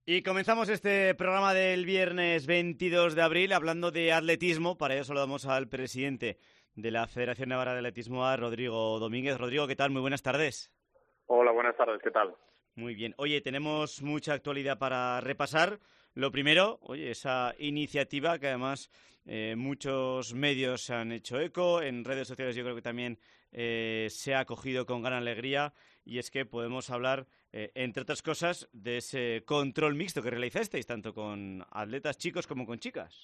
Y comenzamos este programa del viernes 22 de abril hablando de atletismo. Para ello saludamos al presidente de la Federación Navarra de Atletismo, a Rodrigo Domínguez. Rodrigo, ¿qué tal? Muy buenas tardes. Hola, buenas tardes, ¿qué tal? Muy bien. Oye, tenemos mucha actualidad para repasar. Lo primero, oye, esa iniciativa que además muchos medios se han hecho eco, en redes sociales yo creo que también se ha acogido con gran alegría, y es que podemos hablar, entre otras cosas, de ese control mixto que realizasteis, tanto con atletas chicos como con chicas.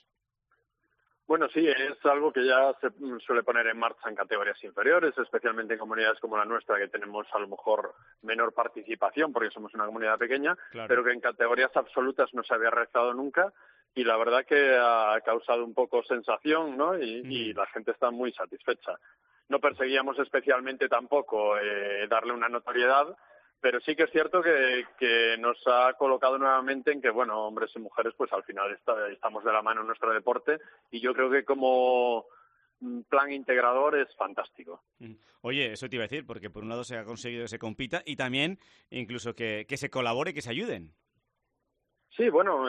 Bueno, sí, es algo que ya se suele poner en marcha en categorías inferiores, especialmente en comunidades como la nuestra, que tenemos a lo mejor menor participación porque somos una comunidad pequeña, Claro. pero que en categorías absolutas no se había realizado nunca y la verdad que ha causado un poco sensación, ¿no? Y la gente está muy satisfecha. No perseguíamos especialmente tampoco darle una notoriedad, pero sí que es cierto que nos ha colocado nuevamente en que, bueno, hombres y mujeres, pues al final estamos de la mano en nuestro deporte y yo creo que como plan integrador es fantástico. Oye, eso te iba a decir, porque por un lado se ha conseguido que se compita y también incluso que se colabore, que se ayuden. Sí, bueno,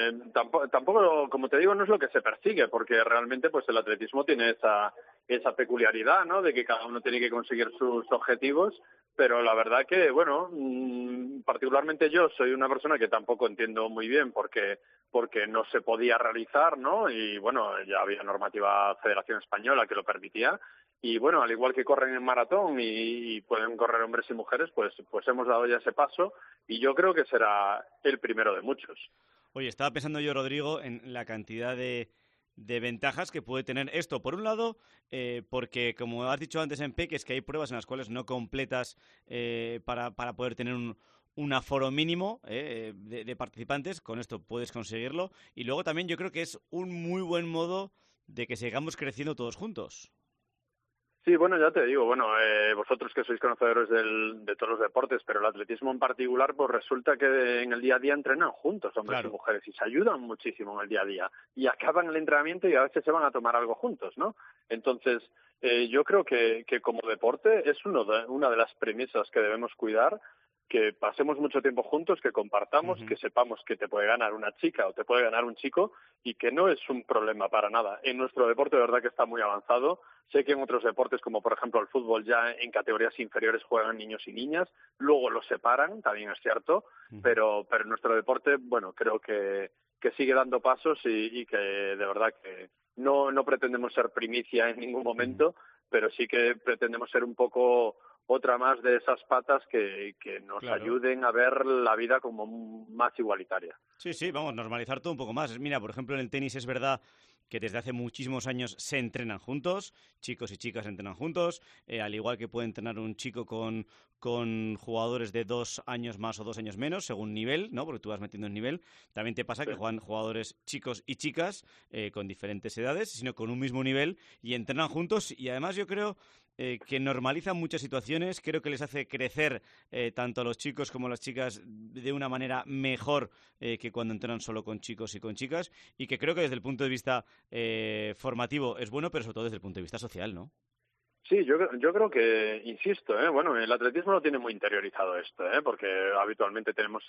tampoco, como te digo, no es lo que se persigue, porque realmente pues el atletismo tiene esa peculiaridad, ¿no? De que cada uno tiene que conseguir sus objetivos, pero la verdad que, bueno, particularmente yo soy una persona que tampoco entiendo muy bien porque no se podía realizar, ¿no? Y bueno, ya había normativa Federación Española que lo permitía. Y bueno, al igual que corren en maratón y pueden correr hombres y mujeres, pues hemos dado ya ese paso y yo creo que será el primero de muchos. Oye, estaba pensando yo, Rodrigo, en la cantidad de ventajas que puede tener esto. Por un lado, porque como has dicho antes en PEC, es que hay pruebas en las cuales no completas para poder tener un aforo mínimo de participantes. Con esto puedes conseguirlo. Y luego también yo creo que es un muy buen modo de que sigamos creciendo todos juntos. Sí, bueno, ya te digo, bueno, vosotros que sois conocedores de todos los deportes, pero el atletismo en particular, pues resulta que en el día a día entrenan juntos, hombres y Claro. mujeres, y se ayudan muchísimo en el día a día. Y acaban el entrenamiento y a veces se van a tomar algo juntos, ¿no? Entonces, yo creo que como deporte es una de las premisas que debemos cuidar, que pasemos mucho tiempo juntos, que compartamos, Ujú. que sepamos que te puede ganar una chica o te puede ganar un chico y que no es un problema para nada. En nuestro deporte de verdad que está muy avanzado. Sé que en otros deportes, como por ejemplo el fútbol, ya en categorías inferiores juegan niños y niñas, luego los separan, también es cierto, Ujú. pero en nuestro deporte, bueno, creo que sigue dando pasos y que de verdad que no pretendemos ser primicia en ningún Ujú. momento, pero sí que pretendemos ser un poco otra más de esas patas que nos Claro. ayuden a ver la vida como más igualitaria. Sí, sí, vamos, normalizar todo un poco más. Mira, por ejemplo, en el tenis es verdad que desde hace muchísimos años se entrenan juntos, chicos y chicas entrenan juntos, al igual que puede entrenar un chico con jugadores de 2 años más o 2 años menos, según nivel, ¿no? Porque tú vas metiendo un nivel. También te pasa Sí. que juegan jugadores chicos y chicas con diferentes edades, sino con un mismo nivel y entrenan juntos. Y además yo creo que normalizan muchas situaciones, creo que les hace crecer tanto a los chicos como a las chicas de una manera mejor que cuando entrenan solo con chicos y con chicas, y que creo que desde el punto de vista formativo es bueno, pero sobre todo desde el punto de vista social, ¿no? Sí, yo creo que, insisto, bueno, el atletismo lo tiene muy interiorizado esto, porque habitualmente tenemos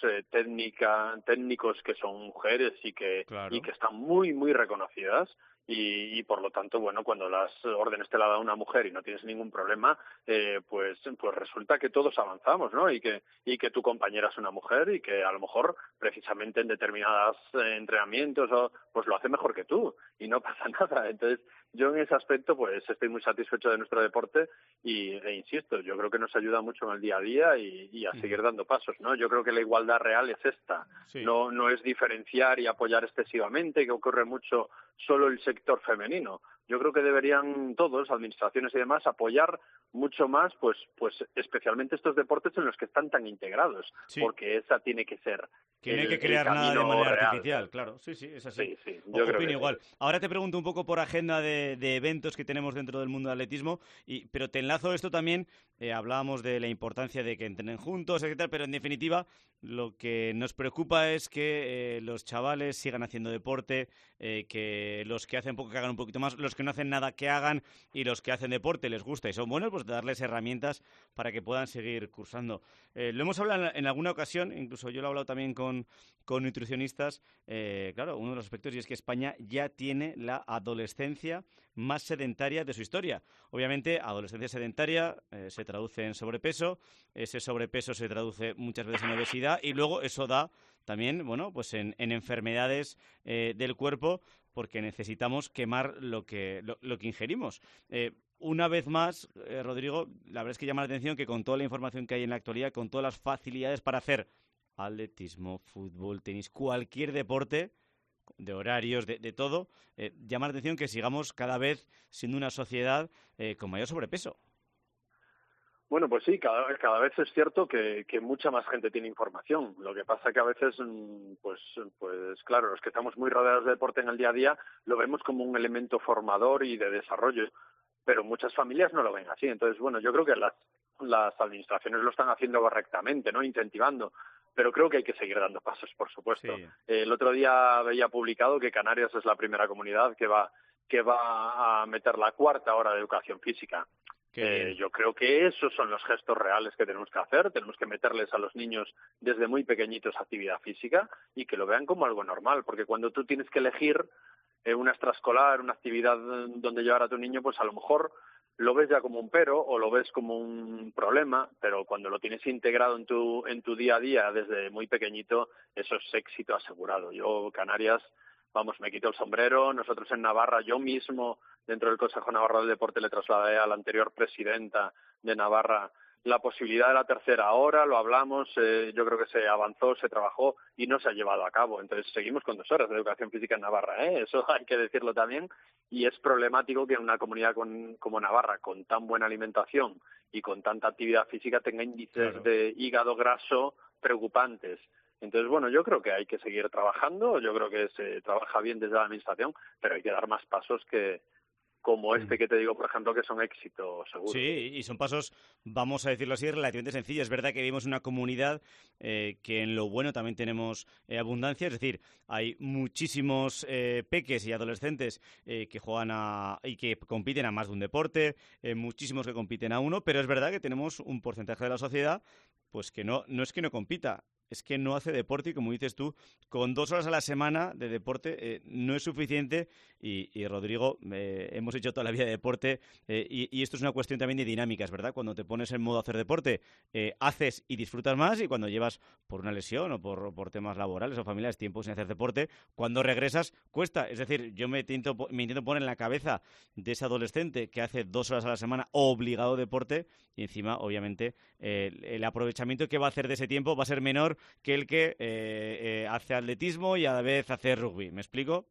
técnicos que son mujeres y Claro. que están muy, muy reconocidas y por lo tanto, bueno, cuando las órdenes te la da una mujer y no tienes ningún problema, pues resulta que todos avanzamos, ¿no? Y que tu compañera es una mujer y que a lo mejor precisamente en determinados entrenamientos pues lo hace mejor que tú y no pasa nada. Entonces, yo en ese aspecto pues estoy muy satisfecho de nuestro deporte e insisto, yo creo que nos ayuda mucho en el día a día y a Ujú. seguir dando pasos, ¿no? Yo creo que la igualdad real es esta, Sí. no es diferenciar y apoyar excesivamente, que ocurre mucho solo el sector femenino. Yo creo que deberían todos, administraciones y demás, apoyar mucho más, pues especialmente estos deportes en los que están tan integrados, Sí, porque esa tiene que ser que no hay que el crear nada de camino manera real. artificial, claro. Sí, sí, es así. Sí, sí, yo creo Opino que sí. igual. Ahora te pregunto un poco por agenda de eventos que tenemos dentro del mundo del atletismo, pero te enlazo esto también. Hablábamos de la importancia de que entrenen juntos, etcétera, pero en definitiva lo que nos preocupa es que los chavales sigan haciendo deporte, que los que hacen poco que hagan un poquito más, los los que no hacen nada que hagan y los que hacen deporte les gusta y son buenos, pues darles herramientas para que puedan seguir cursando. Lo hemos hablado en alguna ocasión, incluso yo lo he hablado también con nutricionistas, claro, uno de los aspectos y es que España ya tiene la adolescencia más sedentaria de su historia. Obviamente, adolescencia sedentaria se traduce en sobrepeso, ese sobrepeso se traduce muchas veces en obesidad y luego eso da también, bueno, pues en enfermedades del cuerpo porque necesitamos quemar lo que ingerimos. Una vez más, Rodrigo, la verdad es que llama la atención que con toda la información que hay en la actualidad, con todas las facilidades para hacer atletismo, fútbol, tenis, cualquier deporte, de horarios, de todo, llama la atención que sigamos cada vez siendo una sociedad con mayor sobrepeso. Bueno, pues sí, cada vez es cierto que mucha más gente tiene información. Lo que pasa que a veces, pues claro, los que estamos muy rodeados de deporte en el día a día lo vemos como un elemento formador y de desarrollo, pero muchas familias no lo ven así. Entonces, bueno, yo creo que las administraciones lo están haciendo correctamente, ¿no? Incentivando, pero creo que hay que seguir dando pasos, por supuesto. Sí. El otro día había publicado que Canarias es la primera comunidad que va a meter la 4ª hora de educación física. Yo creo que esos son los gestos reales que tenemos que hacer. Tenemos que meterles a los niños desde muy pequeñitos actividad física y que lo vean como algo normal, porque cuando tú tienes que elegir una extraescolar, una actividad donde llevar a tu niño, pues a lo mejor lo ves ya como un pero o lo ves como un problema, pero cuando lo tienes integrado en tu día a día desde muy pequeñito, eso es éxito asegurado. Yo, Canarias, vamos, me quito el sombrero. Nosotros en Navarra, yo mismo, dentro del Consejo Navarro del Deporte, le trasladé a la anterior presidenta de Navarra la posibilidad de la 3ª hora, lo hablamos, yo creo que se avanzó, se trabajó y no se ha llevado a cabo. Entonces seguimos con 2 horas de educación física en Navarra, eso hay que decirlo también, y es problemático que una comunidad como Navarra, con tan buena alimentación y con tanta actividad física, tenga índices de hígado graso preocupantes. Entonces, bueno, yo creo que hay que seguir trabajando, yo creo que se trabaja bien desde la administración, pero hay que dar más pasos como este que te digo, por ejemplo, que son éxito seguro. Sí, y son pasos, vamos a decirlo así, relativamente sencillos. Es verdad que vivimos en una comunidad que en lo bueno también tenemos abundancia, es decir, hay muchísimos peques y adolescentes que juegan y que compiten a más de un deporte, muchísimos que compiten a uno, pero es verdad que tenemos un porcentaje de la sociedad pues que no es que no compita, es que no hace deporte y como dices tú, con 2 horas a la semana de deporte no es suficiente y Rodrigo, hemos hecho toda la vida de deporte y esto es una cuestión también de dinámicas, ¿verdad? Cuando te pones en modo hacer deporte, haces y disfrutas más y cuando llevas por una lesión o por temas laborales o familiares tiempo sin hacer deporte, cuando regresas cuesta. Es decir, yo me intento poner en la cabeza de ese adolescente que hace 2 horas a la semana obligado deporte y encima, obviamente, el aprovechamiento que va a hacer de ese tiempo va a ser menor que el que hace atletismo y a la vez hace rugby. ¿Me explico?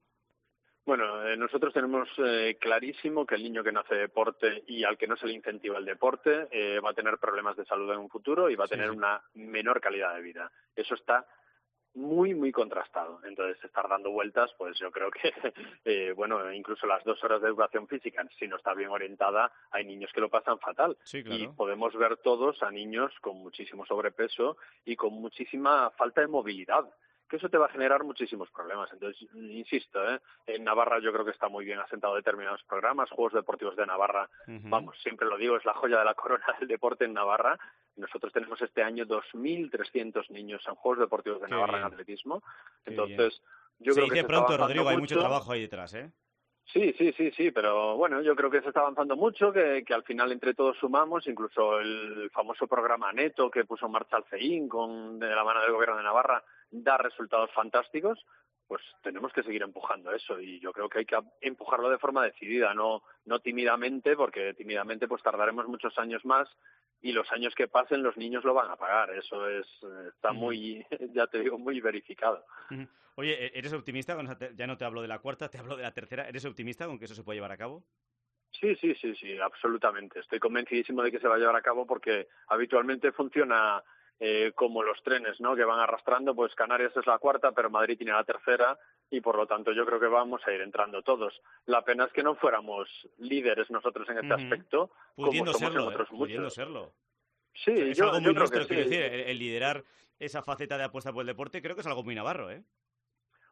Bueno, nosotros tenemos clarísimo que el niño que no hace deporte y al que no se le incentiva el deporte va a tener problemas de salud en un futuro y va a tener una menor calidad de vida. Eso está muy, muy contrastado. Entonces, estar dando vueltas, pues yo creo que, bueno, incluso las 2 horas de educación física, si no está bien orientada, hay niños que lo pasan fatal. Sí, claro. Y podemos ver todos a niños con muchísimo sobrepeso y con muchísima falta de movilidad, que eso te va a generar muchísimos problemas. Entonces, insisto, en Navarra yo creo que está muy bien asentado determinados programas, Juegos Deportivos de Navarra, vamos, siempre lo digo, es la joya de la corona del deporte en Navarra. Nosotros tenemos este año 2.300 niños en Juegos Deportivos de Navarra en atletismo. Entonces, yo creo que se dice pronto, Rodrigo, hay mucho. mucho trabajo ahí detrás, ¿eh? Sí, pero bueno, yo creo que se está avanzando mucho, que al final entre todos sumamos, incluso el famoso programa Neto que puso en marcha el CEIN de la mano del Gobierno de Navarra da resultados fantásticos. Pues tenemos que seguir empujando eso y yo creo que hay que empujarlo de forma decidida, no tímidamente, porque tímidamente pues tardaremos muchos años más y los años que pasen los niños lo van a pagar. Eso está muy, ya te digo, muy verificado. Oye, ¿eres optimista? Ya no te hablo de la 4ª, te hablo de la 3ª. ¿Eres optimista con que eso se pueda llevar a cabo? Sí, absolutamente. Estoy convencidísimo de que se va a llevar a cabo porque habitualmente funciona como los trenes, ¿no? Que van arrastrando, pues Canarias es la 4ª, pero Madrid tiene la 3ª y por lo tanto yo creo que vamos a ir entrando todos. La pena es que no fuéramos líderes nosotros en este aspecto, pudiendo como somos serlo, en otros muchos. Pudiendo serlo. Sí, o sea, es yo algo muy creo nuestro, que quiero sí. decir, el liderar esa faceta de apuesta por el deporte creo que es algo muy navarro, ¿eh?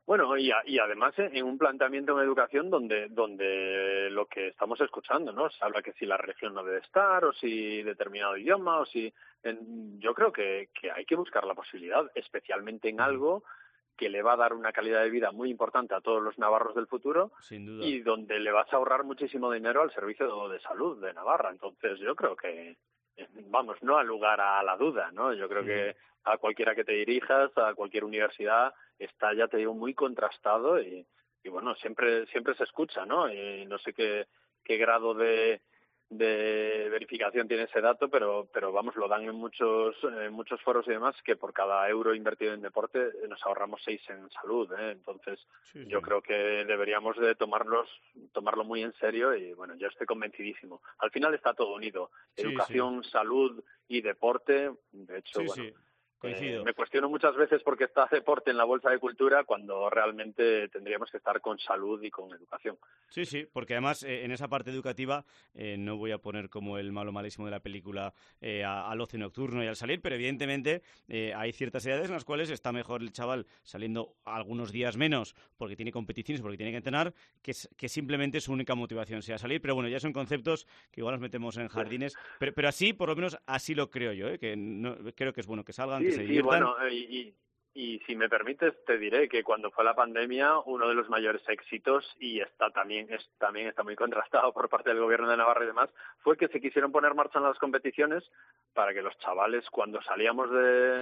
Bueno, y además en un planteamiento en educación donde lo que estamos escuchando, ¿no? Se habla que si la religión no debe estar, o si determinado idioma, o si... yo creo que hay que buscar la posibilidad, especialmente en algo que le va a dar una calidad de vida muy importante a todos los navarros del futuro, Sin duda. y donde le vas a ahorrar muchísimo dinero al servicio de salud de Navarra. Entonces yo creo que, vamos, no ha lugar a la duda, ¿no? Yo creo que a cualquiera que te dirijas, a cualquier universidad, está, ya te digo, muy contrastado y bueno, siempre se escucha, ¿no? Y no sé qué grado de verificación tiene ese dato, pero vamos, lo dan en muchos foros y demás, que por cada euro invertido en deporte nos ahorramos 6 en salud, ¿eh? Entonces yo creo que deberíamos de tomarlo muy en serio y bueno, yo estoy convencidísimo. Al final está todo unido, educación, salud y deporte. De hecho, coincido. me cuestiono muchas veces por qué está deporte en la bolsa de cultura cuando realmente tendríamos que estar con salud y con educación. Sí, porque además en esa parte educativa no voy a poner como el malo malísimo de la película al ocio nocturno y al salir, pero evidentemente hay ciertas edades en las cuales está mejor el chaval saliendo algunos días menos porque tiene competiciones, porque tiene que entrenar, que simplemente su única motivación sea salir. Pero bueno, ya son conceptos que igual nos metemos en jardines, pero así, por lo menos así lo creo yo, que no, creo que es bueno que salgan, que se diviertan. Bueno, y si me permites, te diré que cuando fue la pandemia, uno de los mayores éxitos, y también está muy contrastado por parte del gobierno de Navarra y demás, fue que se quisieron poner en marcha en las competiciones para que los chavales, cuando salíamos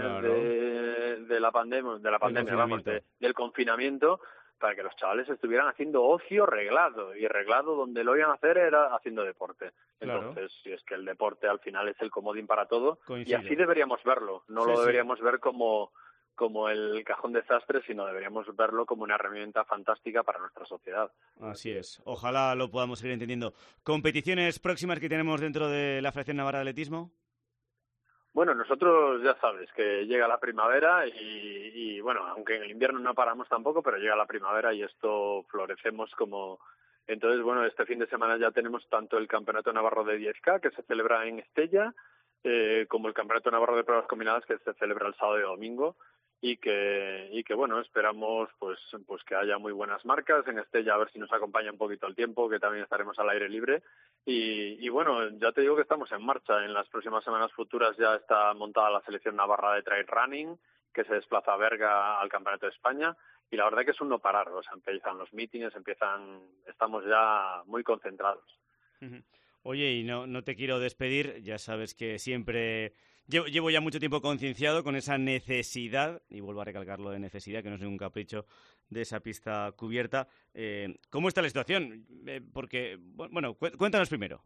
de la pandemia, del confinamiento, para que los chavales estuvieran haciendo ocio reglado, y reglado donde lo iban a hacer era haciendo deporte. Entonces, si es que el deporte al final es el comodín para todo, Coincido. y así deberíamos verlo, no lo deberíamos ver como el cajón desastre, sino deberíamos verlo como una herramienta fantástica para nuestra sociedad. Así es. Ojalá lo podamos ir entendiendo. ¿Competiciones próximas que tenemos dentro de la Federación Navarra de Atletismo? Bueno, nosotros ya sabes que llega la primavera y bueno, aunque en el invierno no paramos tampoco, pero llega la primavera y esto florecemos como... Entonces, bueno, este fin de semana ya tenemos tanto el Campeonato Navarro de 10K, que se celebra en Estella, como el Campeonato Navarro de Pruebas Combinadas, que se celebra el sábado y domingo, y que bueno, esperamos pues que haya muy buenas marcas en Estella, a ver si nos acompaña un poquito el tiempo, que también estaremos al aire libre, y bueno, ya te digo que estamos en marcha. En las próximas semanas futuras ya está montada la selección navarra de trail running, que se desplaza a Berga al Campeonato de España, y la verdad que es un no parar, o sea, empiezan los mítines, estamos ya muy concentrados. Oye, y no te quiero despedir, ya sabes que siempre llevo ya mucho tiempo concienciado con esa necesidad, y vuelvo a recalcarlo de necesidad, que no es ningún capricho, de esa pista cubierta. ¿Cómo está la situación? Porque, bueno, cuéntanos primero.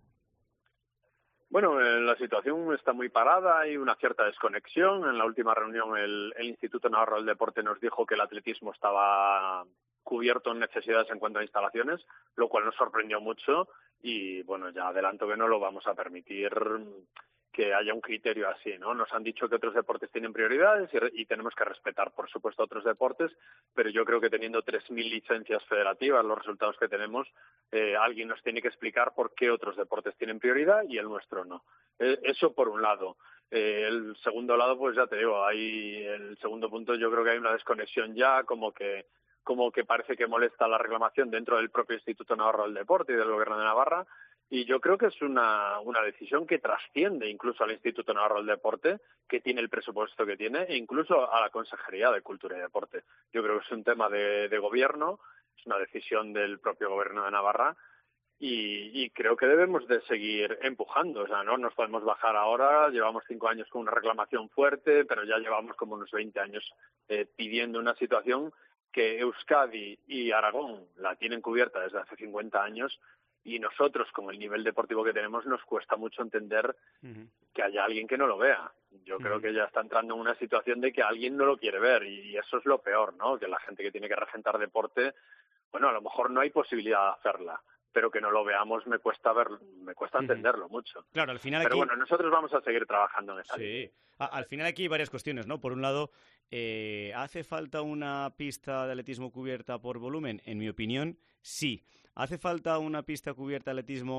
Bueno, la situación está muy parada, hay una cierta desconexión. En la última reunión el Instituto Navarro del Deporte nos dijo que el atletismo estaba cubierto en necesidades en cuanto a instalaciones, lo cual nos sorprendió mucho y bueno, ya adelanto que no lo vamos a permitir que haya un criterio así, ¿no? Nos han dicho que otros deportes tienen prioridades y tenemos que respetar, por supuesto, otros deportes, pero yo creo que teniendo 3.000 licencias federativas, los resultados que tenemos, alguien nos tiene que explicar por qué otros deportes tienen prioridad y el nuestro no. Eso por un lado. El segundo lado, pues ya te digo, el segundo punto, yo creo que hay una desconexión ya, como que parece que molesta la reclamación dentro del propio Instituto Navarro del Deporte y del Gobierno de Navarra. Y yo creo que es una decisión que trasciende incluso al Instituto Navarro del Deporte, que tiene el presupuesto que tiene, e incluso a la Consejería de Cultura y Deporte. Yo creo que es un tema de gobierno, es una decisión del propio Gobierno de Navarra, y creo que debemos de seguir empujando. O sea, no nos podemos bajar ahora, llevamos 5 años con una reclamación fuerte, pero ya llevamos como unos 20 años pidiendo una situación que Euskadi y Aragón la tienen cubierta desde hace 50 años, y nosotros, con el nivel deportivo que tenemos, nos cuesta mucho entender que haya alguien que no lo vea. Yo creo que ya está entrando en una situación de que alguien no lo quiere ver, y eso es lo peor, ¿no? Que la gente que tiene que regentar deporte, bueno, a lo mejor no hay posibilidad de hacerla, pero que no lo veamos me cuesta entenderlo mucho. Claro, al final pero aquí... bueno, nosotros vamos a seguir trabajando en esa línea. Al final aquí hay varias cuestiones, ¿no? Por un lado, ¿hace falta una pista de atletismo cubierta por volumen? En mi opinión, sí. ¿Hace falta una pista cubierta de atletismo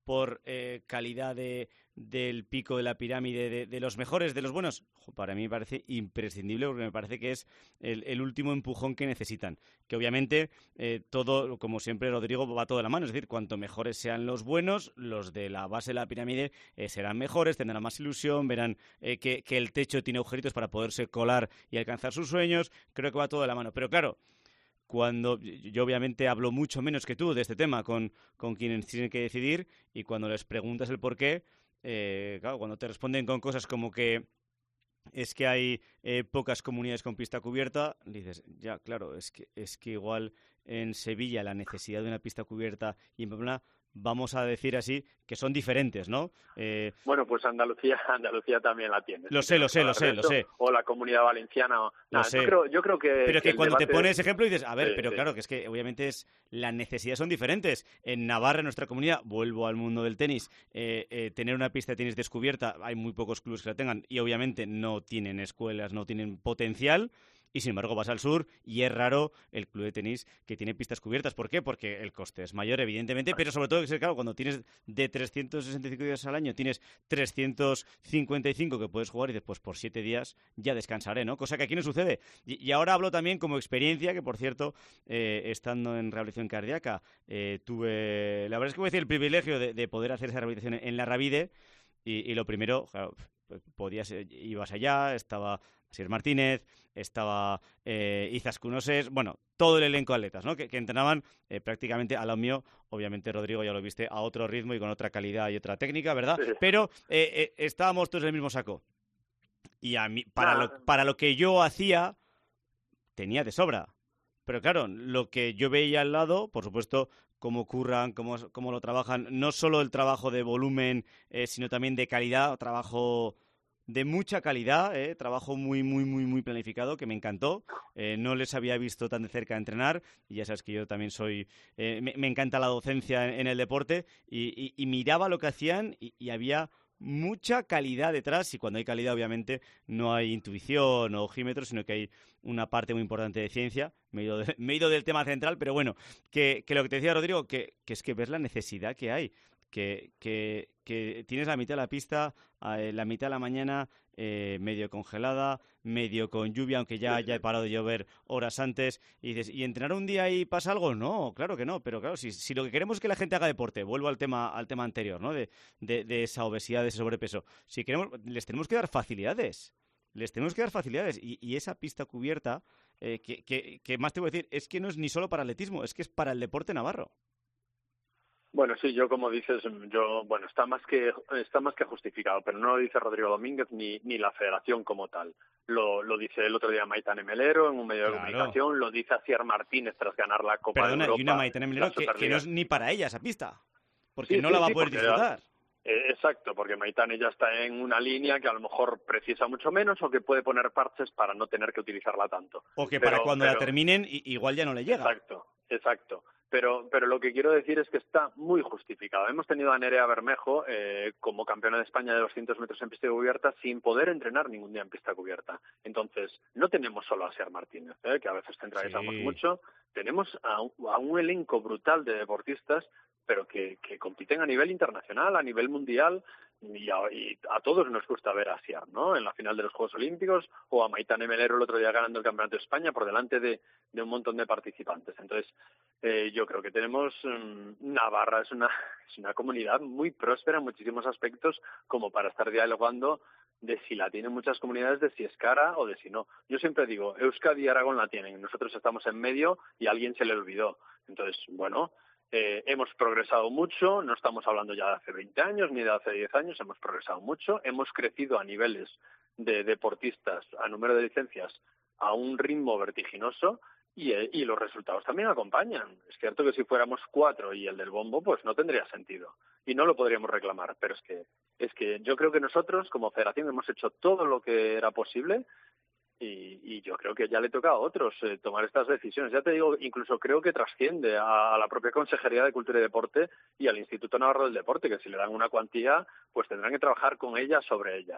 por calidad del pico de la pirámide, de los mejores, de los buenos, para mí me parece imprescindible, porque me parece que es el último empujón que necesitan. Que obviamente todo, como siempre Rodrigo, va todo de la mano. Es decir, cuanto mejores sean los buenos, los de la base de la pirámide serán mejores, tendrán más ilusión, verán que el techo tiene agujeritos para poderse colar y alcanzar sus sueños. Creo que va todo de la mano. Pero claro, cuando yo obviamente hablo mucho menos que tú de este tema con quienes tienen que decidir, y cuando les preguntas el por qué, claro, cuando te responden con cosas como que es que hay pocas comunidades con pista cubierta, dices, ya, claro, es que igual en Sevilla la necesidad de una pista cubierta y en Pamplona, vamos a decir así, que son diferentes, ¿no? Bueno, pues Andalucía también la tiene. Lo sé. O la Comunidad Valenciana. Lo sé. Yo creo que... Pero que cuando debate... te pones ese ejemplo dices, a ver, sí, pero sí. claro, que es que obviamente las necesidades son diferentes. En Navarra, en nuestra comunidad, vuelvo al mundo del tenis, tener una pista de tenis descubierta, hay muy pocos clubes que la tengan y obviamente no tienen escuelas, no tienen potencial. Y sin embargo vas al sur y es raro el club de tenis que tiene pistas cubiertas. ¿Por qué? Porque el coste es mayor, evidentemente, pero sobre todo, claro, cuando tienes de 365 días al año, tienes 355 que puedes jugar y después por 7 días ya descansaré, ¿no? Cosa que aquí no sucede. Y ahora hablo también como experiencia, que por cierto, estando en rehabilitación cardíaca, tuve, la verdad es que voy a decir, el privilegio de poder hacer esa rehabilitación en la Ravide y lo primero, claro, ibas allá, estaba Asier Martínez, estaba Izaskunoses, bueno, todo el elenco de atletas, ¿no? Que entrenaban prácticamente a lo mío, obviamente Rodrigo ya lo viste, a otro ritmo y con otra calidad y otra técnica, ¿verdad? Sí. Pero estábamos todos en el mismo saco. Y a mí, para lo que yo hacía, tenía de sobra. Pero claro, lo que yo veía al lado, por supuesto, cómo curran, cómo lo trabajan, no solo el trabajo de volumen, sino también de calidad, trabajo de mucha calidad, trabajo muy planificado, que me encantó. No les había visto tan de cerca entrenar, y ya sabes que yo también soy... me encanta la docencia en el deporte, y miraba lo que hacían y había mucha calidad detrás, y cuando hay calidad obviamente no hay intuición o ojímetro, sino que hay una parte muy importante de ciencia. Me he ido del tema central, pero bueno, que lo que te decía Rodrigo, que es que ves la necesidad que hay, que tienes la mitad de la pista, la mitad de la mañana medio congelada, medio con lluvia, aunque ya he parado de llover horas antes, y dices, ¿y entrenar un día y pasa algo? No, claro que no, pero claro, si lo que queremos es que la gente haga deporte, vuelvo al tema anterior, ¿no? De esa obesidad, de ese sobrepeso, si queremos, les tenemos que dar facilidades. Y esa pista cubierta, que más te voy a decir, es que no es ni solo para atletismo, es que es para el deporte navarro. Bueno, sí, yo como dices, está más que justificado, pero no lo dice Rodrigo Domínguez ni la federación como tal. Lo dice el otro día Maitane Melero en un medio de comunicación, lo dice Asier Martínez tras ganar la Copa de Europa. Y una Maitane Melero que no es ni para ella esa pista, porque no la va a poder disfrutar. Exacto, porque Maitane ya está en una línea que a lo mejor precisa mucho menos o que puede poner parches para no tener que utilizarla tanto. O que para cuando la terminen igual ya no le llega. Exacto. Pero lo que quiero decir es que está muy justificado. Hemos tenido a Nerea Bermejo como campeona de España de 200 metros en pista cubierta sin poder entrenar ningún día en pista cubierta. Entonces, no tenemos solo a Asier Martínez, que a veces centralizamos mucho. Tenemos a un elenco brutal de deportistas, pero que compiten a nivel internacional, a nivel mundial, y a todos nos gusta ver a Asier, ¿no? En la final de los Juegos Olímpicos, o a Maitane Melero el otro día ganando el Campeonato de España por delante de un montón de participantes. Entonces, yo creo que tenemos Navarra es una comunidad muy próspera en muchísimos aspectos, como para estar dialogando de si la tienen muchas comunidades, de si es cara o de si no. Yo siempre digo, Euskadi y Aragón la tienen, nosotros estamos en medio y a alguien se le olvidó. Entonces, bueno, hemos progresado mucho, no estamos hablando ya de hace 20 años ni de hace 10 años, hemos progresado mucho, hemos crecido a niveles de deportistas, a número de licencias, a un ritmo vertiginoso, y los resultados también acompañan. Es cierto que si fuéramos 4 y el del bombo, pues no tendría sentido y no lo podríamos reclamar, pero es que yo creo que nosotros como federación hemos hecho todo lo que era posible. Y yo creo que ya le toca a otros tomar estas decisiones. Ya te digo, incluso creo que trasciende a la propia Consejería de Cultura y Deporte y al Instituto Navarro del Deporte, que si le dan una cuantía, pues tendrán que trabajar con ella sobre ella.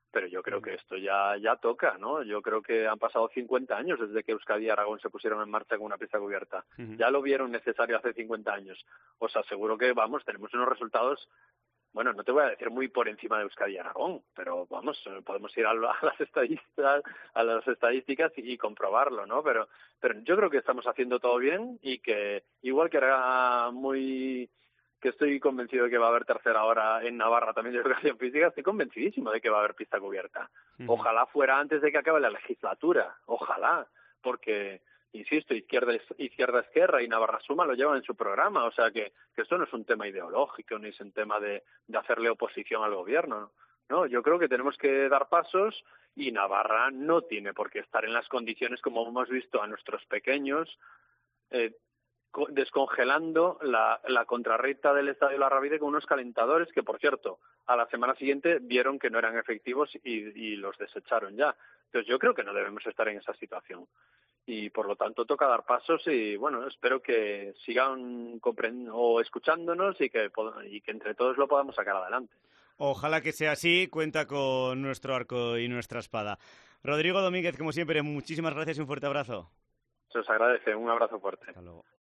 pero yo creo que esto ya toca, ¿no? Yo creo que han pasado 50 años desde que Euskadi y Aragón se pusieron en marcha con una pista cubierta. Ya lo vieron necesario hace 50 años. Os aseguro que, vamos, tenemos unos resultados, bueno, no te voy a decir muy por encima de Euskadi y Aragón, pero vamos, podemos ir a las estadísticas y comprobarlo, ¿no? Pero yo creo que estamos haciendo todo bien y que, igual que era que estoy convencido de que va a haber tercera hora en Navarra también de educación física, estoy convencidísimo de que va a haber pista cubierta. Ojalá fuera antes de que acabe la legislatura, ojalá, porque, insisto, Izquierda Esquerra y Navarra Suma lo llevan en su programa, o sea que esto no es un tema ideológico, ni es un tema de hacerle oposición al gobierno, ¿no? Yo creo que tenemos que dar pasos y Navarra no tiene por qué estar en las condiciones como hemos visto a nuestros pequeños, descongelando la contrarrecta del Estadio La Rabide con unos calentadores que, por cierto, a la semana siguiente vieron que no eran efectivos y los desecharon ya. Entonces yo creo que no debemos estar en esa situación y por lo tanto toca dar pasos y bueno, espero que sigan escuchándonos y que entre todos lo podamos sacar adelante. Ojalá que sea así, cuenta con nuestro arco y nuestra espada. Rodrigo Domínguez, como siempre, muchísimas gracias y un fuerte abrazo. Se os agradece, un abrazo fuerte. Hasta luego.